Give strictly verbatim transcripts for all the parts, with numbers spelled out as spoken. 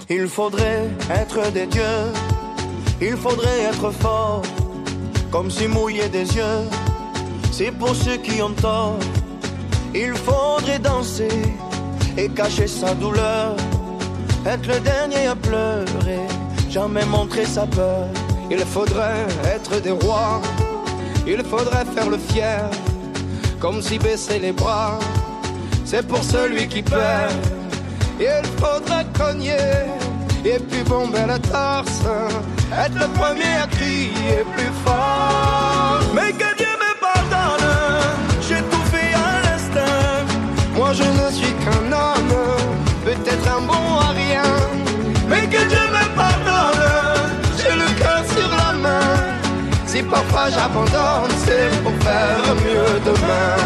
Il faudrait être des dieux, il faudrait être fort, comme si mouiller des yeux, c'est pour ceux qui ont tort. Il faudrait danser et cacher sa douleur, être le dernier à pleurer, jamais montrer sa peur. Il faudrait être des rois, il faudrait faire le fier, comme si baisser les bras, c'est pour celui qui perd. Il faudrait cogner et puis bomber la torse, être le premier à crier plus fort. Mais que Dieu me pardonne, j'ai tout fait à l'instinct. Moi je ne suis qu'un homme, peut-être un bon à rien. Mais que Dieu me pardonne, j'ai le cœur sur la main. Si parfois j'abandonne, c'est pour faire mieux demain.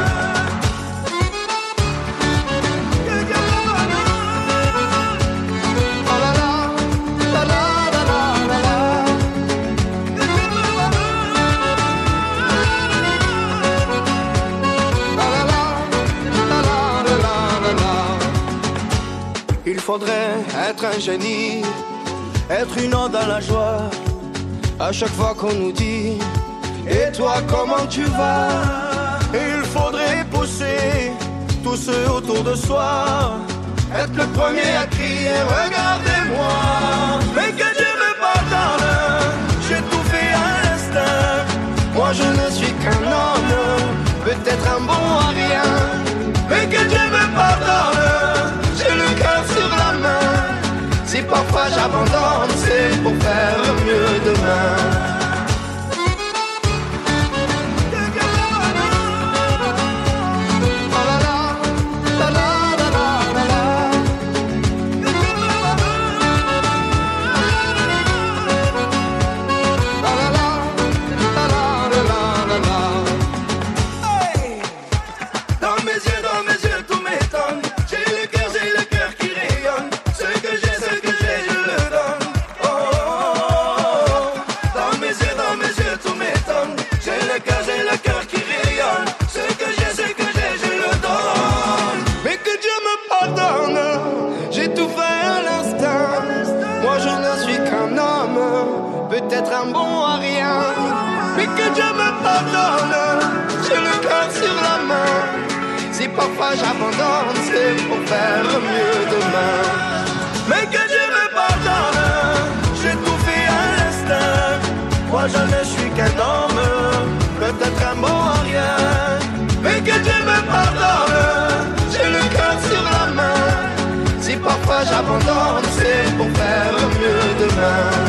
Il faudrait être un génie, être une ode à la joie. À chaque fois qu'on nous dit et toi comment tu vas? Il faudrait pousser tous ceux autour de soi, être le premier à crier regardez-moi. Mais que Dieu me pardonne, j'ai tout fait à l'instinct. Moi je ne suis qu'un homme, peut-être un bon à rien. Mais que Dieu me pardonne, j'ai le cœur sur la main. Si parfois j'abandonne, c'est pour faire mieux demain. Peut-être un bon à rien, mais que Dieu me pardonne, j'ai le cœur sur la main. Si parfois j'abandonne, c'est pour faire mieux demain. Mais que Dieu me pardonne, j'ai tout fait à l'instinct. Moi je ne suis qu'un homme, peut-être un bon à rien. Mais que Dieu me pardonne, j'ai le cœur sur la main. Si parfois j'abandonne, c'est pour faire mieux demain.